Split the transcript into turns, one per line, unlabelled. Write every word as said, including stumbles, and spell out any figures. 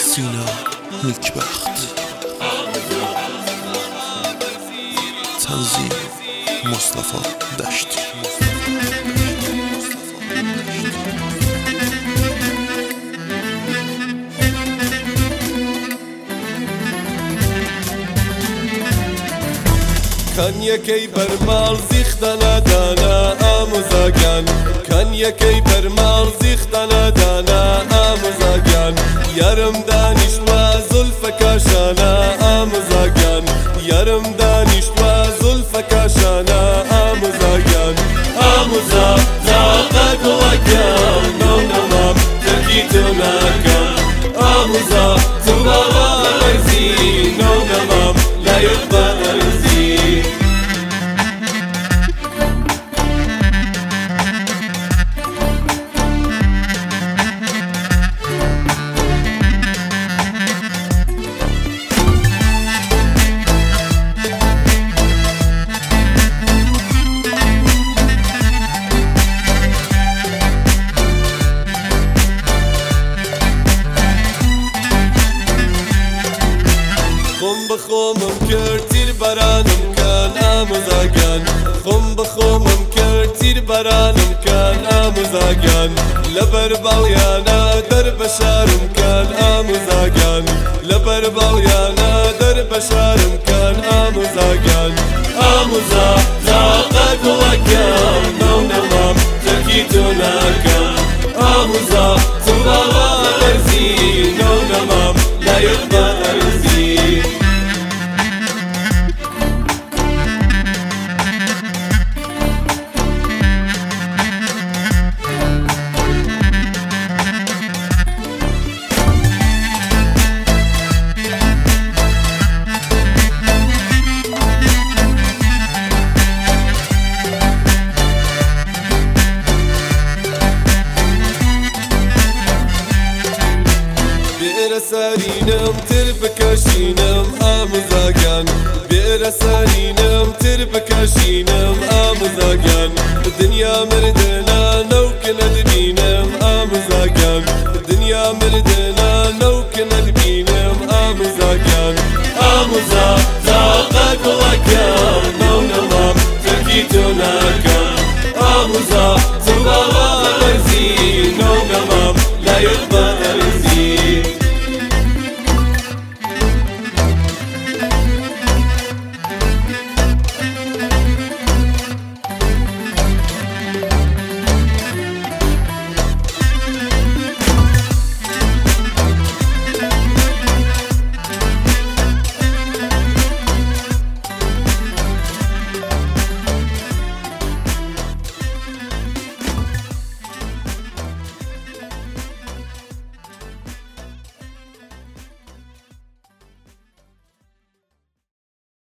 سینا نیکبخت. تنظیم مصطفی دشتی.
كان يكي برمال زيختنا دانا آموزاگان كان يكي برمال زيختنا دانا آموزاگان يارم دانش و زلفك شانا آموزاگان يارم دانش و زلفك شانا آموزاگان آموزا زاقك وكان نونمام تكيتنا كان آموزا زبابا مرزي نونمام لا يقبل خم بخومم کرد تیر برانم کن آموزاگان خم بخومم کرد تیر برانم کن آموزاگان لبر بالیانا در بشارم کن آموزاگان لبر بالیانا در بشارم کن آموزاگان آموزا زاقك وكان نونمام تكيتنا كان آموزا زبابا مرزي نونمام لا يقبل أرزي. سارينم تربكاشينم آموزاگان بير سارينم تربكاشينم آموزاگان الدنيا مردنا نوكنا دبينم آموزاگان الدنيا مردنا نوكنا دبينم آموزاگان آموزا زاقك وكان نونمام تكيتنا